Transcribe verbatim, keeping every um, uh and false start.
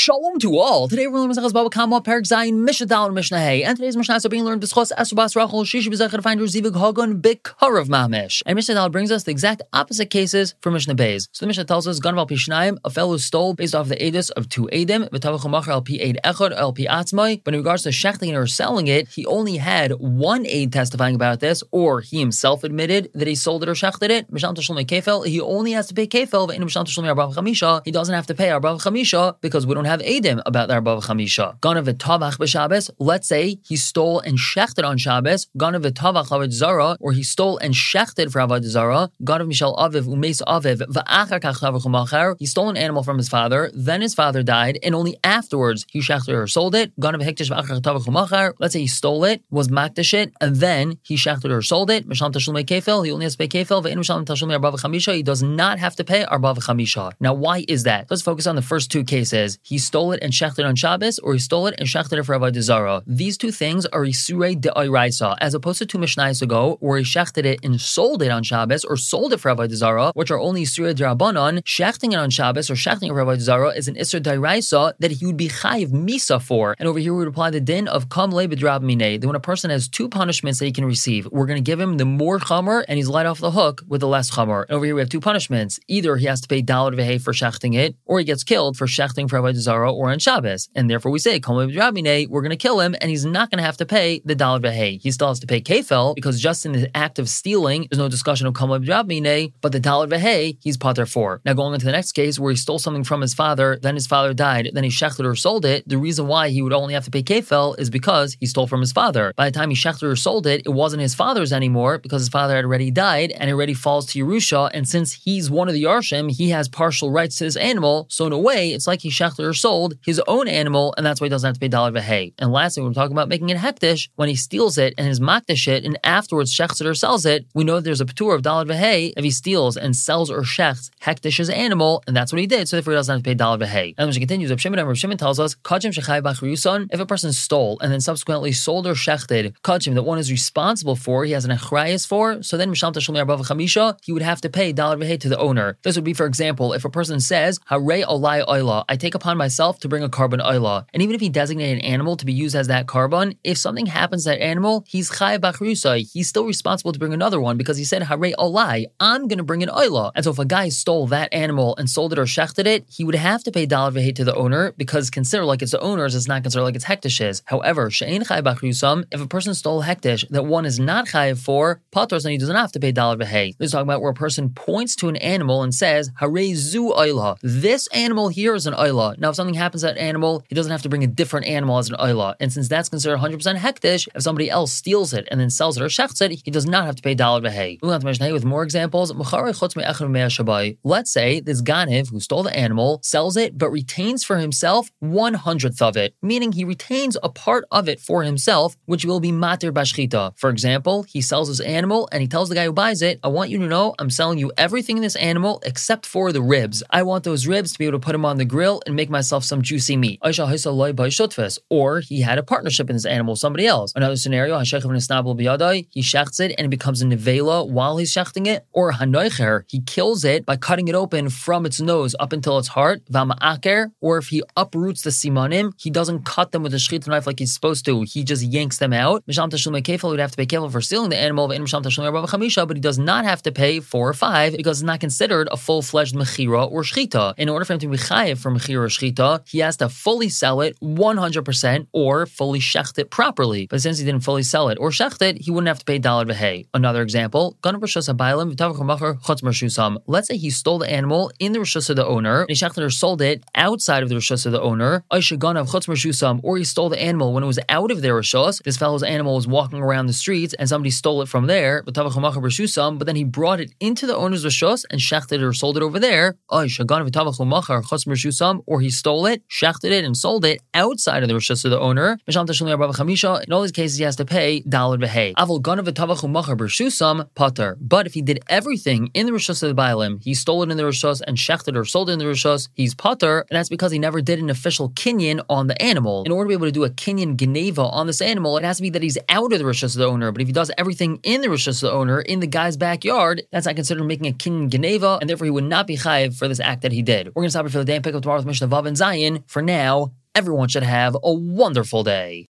Shalom to all. Today we're learning Masechtas Baba Kama, Perek Zayin, Mishnah Dal, and Mishnah Hey. And today's Mishnah is being learned B'schos Esther Bas Rachel Shishi B'zechah to find Zivug Hagon B'Karav Mamish. And Mishnah Dal brings us the exact opposite cases for Mishnah Beis. So the Mishnah tells us Ganav al Pi Shnayim, a fellow stole based off the edus of two edim, V'tavach U'Machar al Pi Eid Echad al Pi Atzmai. But in regards to shechting or selling it, he only had one aid testifying about this, or he himself admitted that he sold it or shechted it. Misham Tashlumi Kefel, he only has to pay Kefel. V'Einu Misham Tashlumi Arbav Chamisha, he doesn't have to pay Arbav Chamisha because we don't have edim about the Arbav Chamisha. Ganav v'tavach b'Shabbos, let's say he stole and shechted on Shabbos. Ganav v'tavach avodah zara, or he stole and shechted for avodah zara. Ganav mishal aviv umeis aviv v'achar kach tavach u'machar, he stole an animal from his father, then his father died, and only afterwards he shechted or sold it. Ganav hektish v'achar tavach u'machar, let's say he stole it, was makdish it, and then he shechted or sold it. Mishlam tashlumei kefel, he only has to pay kefel. V'einu mishlam tashlumei arbav chamisha, he does not have to pay arbav chamisha. Now, why is that? Let's focus on the first two cases. He stole it and shechted on Shabbos, or he stole it and shechted it for avodah zara. These two things are isurei de'oraisa, as opposed to two mishnayos ago, where he shechted it and sold it on Shabbos, or sold it for avodah zara, which are only isurei d'Rabbanan. Shechting it on Shabbos or shechting it for avodah zara is an isur d'oraisa that he would be chayiv misa for. And over here we would apply the din of kam le b'drab minei, that when a person has two punishments that he can receive, we're going to give him the more chamer, and he's let off the hook with the less chamer. And over here we have two punishments. Either he has to pay dalad v'hei for shechting it, or he gets killed for shechting for avodah zara or on Shabbos. And therefore we say, we're going to kill him, and he's not going to have to pay the dalad v'hei. He still has to pay kefel, because just in the act of stealing, there's no discussion of kamei b'drabminei, but the dalad v'hei, he's pater for. Now going into the next case, where he stole something from his father, then his father died, then he shechted or sold it, the reason why he would only have to pay kefel is because he stole from his father. By the time he shechted or sold it, it wasn't his father's anymore, because his father had already died, and it already falls to Yerusha, and since he's one of the Yarshim, he has partial rights to his animal, so in a way, it's like he shechted or sold his own animal, and that's why he doesn't have to pay dalad v'hei. And lastly, we're talking about making it hektish. When he steals it and his makdish it, and afterwards shechts it or sells it, we know that there's a patur of dalad v'hei if he steals and sells or shechts hektish his animal, and that's what he did, so therefore he doesn't have to pay dalad v'hei. And when she continues, Rav Shimon and Rav Shimon tells us, kachim shechai b'achriyuson, if a person stole and then subsequently sold or shechted kachim that one is responsible for, he has an achrayas for, so then mishlam tashlumi arbav chamisha, he would have to pay dalad v'hei to the owner. This would be, for example, if a person says, harei olai oila, I take upon myself to bring a carbon oila, and even if he designated an animal to be used as that carbon, if something happens to that animal, he's chayav b'achriyusai, he's still responsible to bring another one, because he said, harei olai, I'm going to bring an oila. And so if a guy stole that animal and sold it or shechted it, he would have to pay dalad v'hei to the owner, because considered like it's the owner's, it's not considered like it's hektishes. However, she'ein chayav b'achriyusam, if a person stole hektish that one is not chayav for, patros, then he does not have to pay dalad v'hei. This is talking about where a person points to an animal and says, harei zu oila, this animal here is an oila. Now if something happens to that animal, he doesn't have to bring a different animal as an oila. And since that's considered one hundred percent hektish, if somebody else steals it and then sells it or shechts it, he does not have to pay dalad v'hei. Moving on to Mishnah with more examples. Let's say this ganiv who stole the animal sells it but retains for himself one hundredth of it, meaning he retains a part of it for himself, which will be matir bashchita. For example, he sells his animal and he tells the guy who buys it, I want you to know I'm selling you everything in this animal except for the ribs. I want those ribs to be able to put them on the grill and make myself some juicy meat. Or he had a partnership in this animal with somebody else. Another scenario, he shechts it and it becomes a nevela while he's shechting it. Or hanoicher, he kills it by cutting it open from its nose up until its heart. Or if he uproots the simanim, he doesn't cut them with a shechita knife like he's supposed to. He just yanks them out. Misham tashlumei kefel would have to pay kefel for stealing the animal, but he does not have to pay four or five because it's not considered a full-fledged mechira or shechita. In order for him to be chayiv for mechira or shechita, he has to fully sell it one hundred percent or fully shecht it properly. But since he didn't fully sell it or shecht it, he wouldn't have to pay dalad v'hei. Another example, let's say he stole the animal in the rishus of the owner, and he shechted or sold it outside of the rishus of the owner, or he stole the animal when it was out of their rishus. This fellow's animal was walking around the streets and somebody stole it from there, but then he brought it into the owner's rishus and shechted it or sold it over there, or he stole it, shechted it, and sold it outside of the rishus of the owner. In all these cases, he has to pay dalad v'hei. But if he did everything in the rishus of the bailim, he stole it in the rishus and shechted or sold it in the rishus, he's pater, and that's because he never did an official kinyan on the animal. In order to be able to do a kinyan geneva on this animal, it has to be that he's out of the rishus of the owner. But if he does everything in the rishus of the owner, in the guy's backyard, that's not considered making a kinyan geneva, and therefore he would not be chayiv for this act that he did. We're going to stop it for the day and pick up tomorrow with Mishnah Vav. Zayin, for now, everyone should have a wonderful day.